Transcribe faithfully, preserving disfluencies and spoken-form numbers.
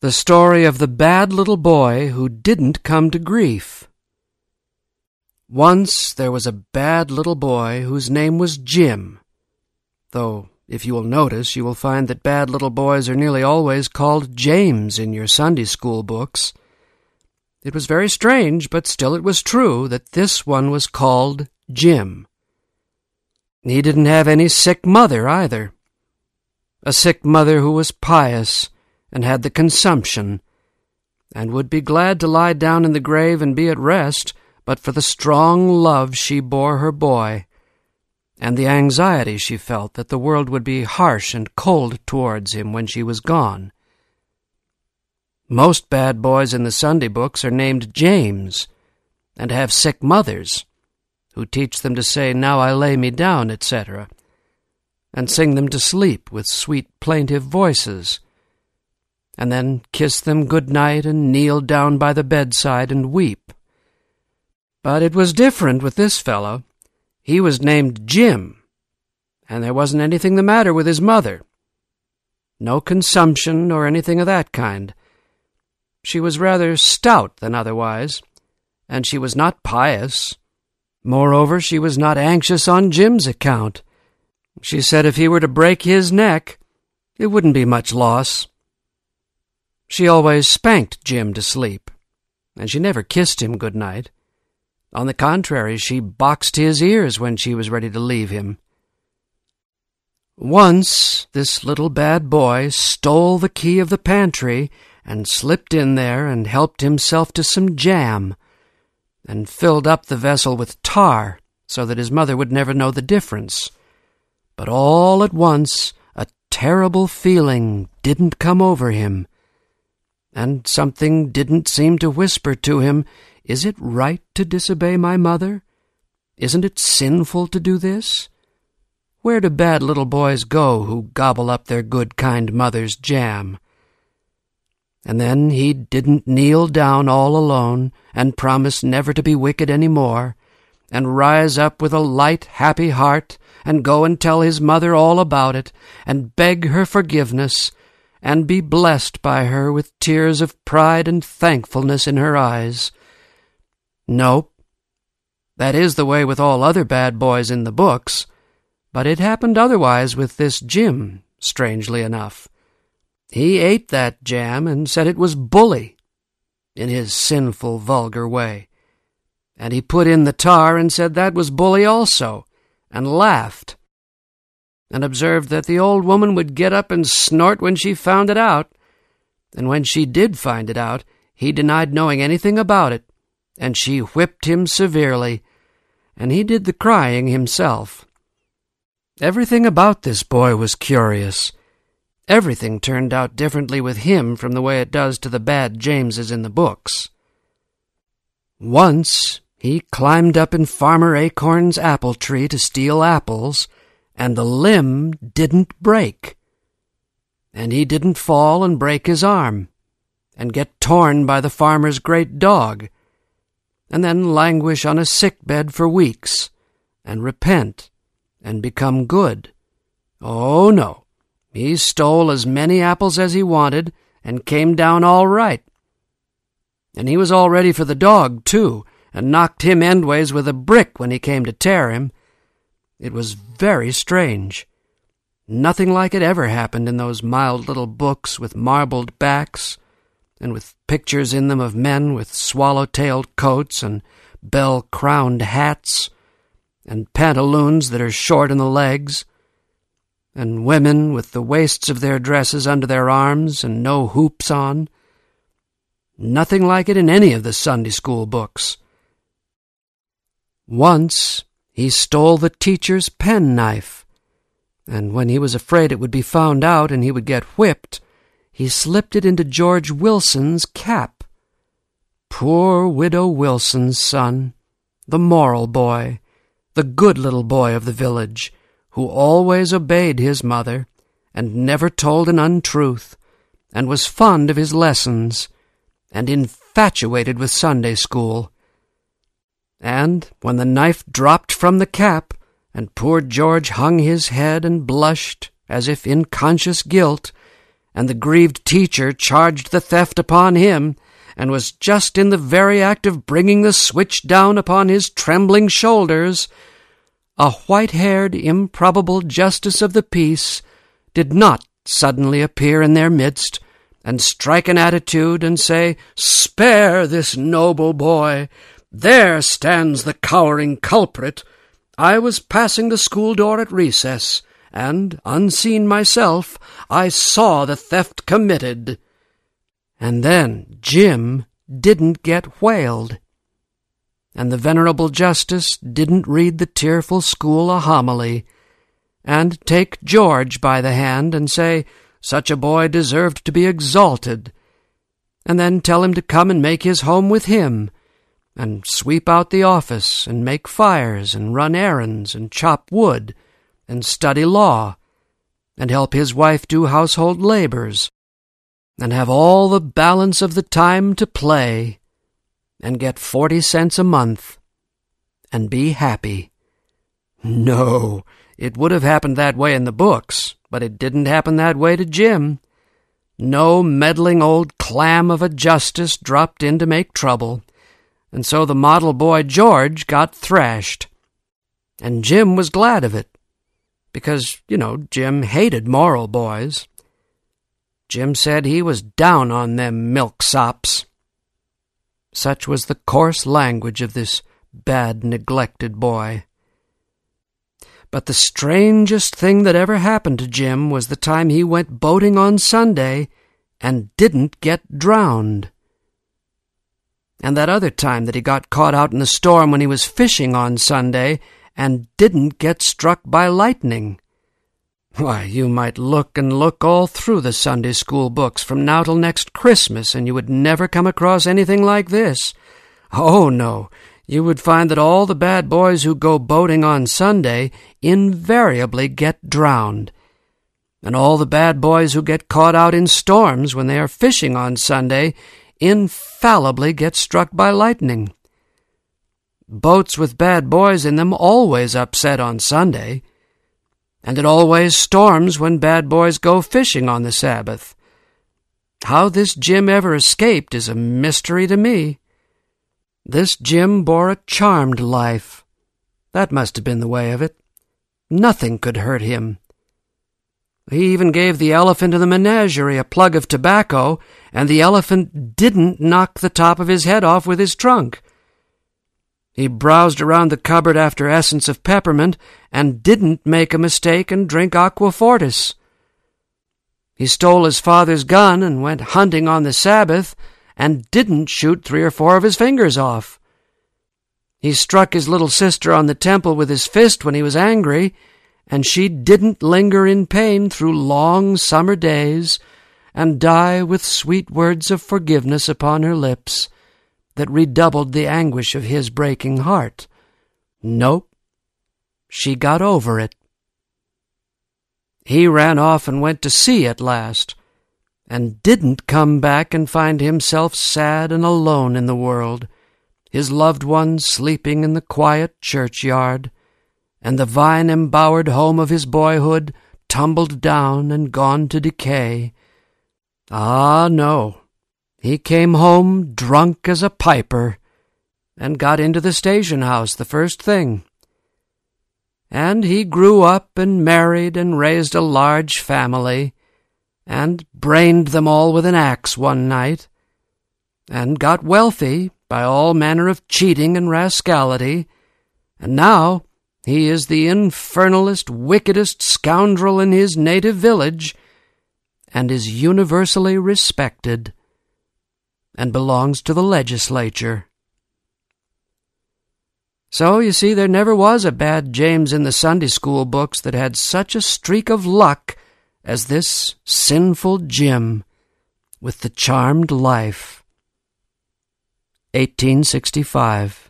The story of the bad little boy who didn't come to grief. Once there was a bad little boy whose name was Jim, though if you will notice, you will find that bad little boys are nearly always called James in your Sunday school books. It was very strange, but still it was true that this one was called Jim. He didn't have any sick mother either. A sick mother who was pious and had the consumption, and would be glad to lie down in the grave and be at rest, but for the strong love she bore her boy, and the anxiety she felt that the world would be harsh and cold towards him when she was gone. Most bad boys in the Sunday books are named James, and have sick mothers, who teach them to say, "Now I lay me down," et cetera, and sing them to sleep with sweet plaintive voices, and then kiss them good night and kneel down by the bedside and weep. But it was different with this fellow. He was named Jim, and there wasn't anything the matter with his mother. No consumption or anything of that kind. She was rather stout than otherwise, and she was not pious. Moreover, she was not anxious on Jim's account. She said if he were to break his neck, it wouldn't be much loss. She always spanked Jim to sleep, and she never kissed him good night. On the contrary, she boxed his ears when she was ready to leave him. Once this little bad boy stole the key of the pantry and slipped in there and helped himself to some jam, and filled up the vessel with tar so that his mother would never know the difference. But all at once a terrible feeling didn't come over him, and something didn't seem to whisper to him, "Is it right to disobey my mother? Isn't it sinful to do this?" Where do bad little boys go who gobble up their good, kind mother's jam? And then he didn't kneel down all alone and promise never to be wicked any more, and rise up with a light, happy heart and go and tell his mother all about it, and beg her forgiveness, and be blessed by her with tears of pride and thankfulness in her eyes. Nope. That is the way with all other bad boys in the books, but it happened otherwise with this Jim, strangely enough. He ate that jam and said it was bully, in his sinful, vulgar way, and he put in the tar and said that was bully also, and laughed, and observed that the old woman would get up and snort when she found it out, and when she did find it out, he denied knowing anything about it, and she whipped him severely, and he did the crying himself. Everything about this boy was curious. Everything turned out differently with him from the way it does to the bad Jameses in the books. Once he climbed up in Farmer Acorn's apple tree to steal apples, and the limb didn't break. And he didn't fall and break his arm, and get torn by the farmer's great dog, and then languish on a sick bed for weeks, and repent, and become good. Oh, no. He stole as many apples as he wanted, and came down all right. And he was all ready for the dog, too, and knocked him endways with a brick when he came to tear him. It was very strange. Nothing like it ever happened in those mild little books with marbled backs, and with pictures in them of men with swallow-tailed coats and bell-crowned hats, and pantaloons that are short in the legs, and women with the waists of their dresses under their arms and no hoops on. Nothing like it in any of the Sunday school books. Once he stole the teacher's penknife, and when he was afraid it would be found out and he would get whipped, he slipped it into George Wilson's cap. Poor Widow Wilson's son, the moral boy, the good little boy of the village, who always obeyed his mother, and never told an untruth, and was fond of his lessons, and infatuated with Sunday school. And when the knife dropped from the cap, and poor George hung his head and blushed, as if in conscious guilt, and the grieved teacher charged the theft upon him, and was just in the very act of bringing the switch down upon his trembling shoulders, a white-haired, improbable justice of the peace did not suddenly appear in their midst, and strike an attitude and say, "Spare this noble boy! There stands the cowering culprit! I was passing the school door at recess, and, unseen myself, I saw the theft committed." And then Jim didn't get whaled, and the venerable justice didn't read the tearful school a homily, and take George by the hand and say such a boy deserved to be exalted, and then tell him to come and make his home with him, and sweep out the office, and make fires, and run errands, and chop wood, and study law, and help his wife do household labors, and have all the balance of the time to play, and get forty cents a month, and be happy. No, it would have happened that way in the books, but it didn't happen that way to Jim. No meddling old clam of a justice dropped in to make trouble, and so the model boy George got thrashed. And Jim was glad of it, because, you know, Jim hated moral boys. Jim said he was down on them milksops. Such was the coarse language of this bad, neglected boy. But the strangest thing that ever happened to Jim was the time he went boating on Sunday and didn't get drowned. And that other time that he got caught out in the storm when he was fishing on Sunday and didn't get struck by lightning. Why, you might look and look all through the Sunday school books from now till next Christmas, and you would never come across anything like this. Oh, no, you would find that all the bad boys who go boating on Sunday invariably get drowned, and all the bad boys who get caught out in storms when they are fishing on Sunday infallibly get struck by lightning. Boats with bad boys in them always upset on Sunday, and it always storms when bad boys go fishing on the Sabbath. How this Jim ever escaped is a mystery to me. This Jim bore a charmed life. That must have been the way of it. Nothing could hurt him. He even gave the elephant in the menagerie a plug of tobacco, and the elephant didn't knock the top of his head off with his trunk. He browsed around the cupboard after essence of peppermint and didn't make a mistake and drink aqua fortis. He stole his father's gun and went hunting on the Sabbath and didn't shoot three or four of his fingers off. He struck his little sister on the temple with his fist when he was angry, and she didn't linger in pain through long summer days and die with sweet words of forgiveness upon her lips that redoubled the anguish of his breaking heart. Nope, she got over it. He ran off and went to sea at last, and didn't come back and find himself sad and alone in the world, his loved ones sleeping in the quiet churchyard, and the vine-embowered home of his boyhood tumbled down and gone to decay. Ah, no. He came home drunk as a piper, and got into the station house the first thing. And he grew up and married and raised a large family, and brained them all with an axe one night, and got wealthy by all manner of cheating and rascality, and now he is the infernalest, wickedest scoundrel in his native village, and is universally respected, and belongs to the legislature. So, you see, there never was a bad James in the Sunday school books that had such a streak of luck as this sinful Jim with the charmed life. eighteen sixty-five